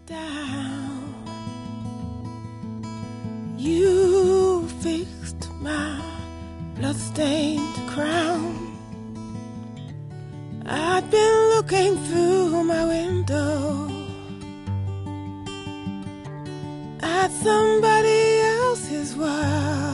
down. You fixed my bloodstained crown. I'd been looking through my window at somebody else's world.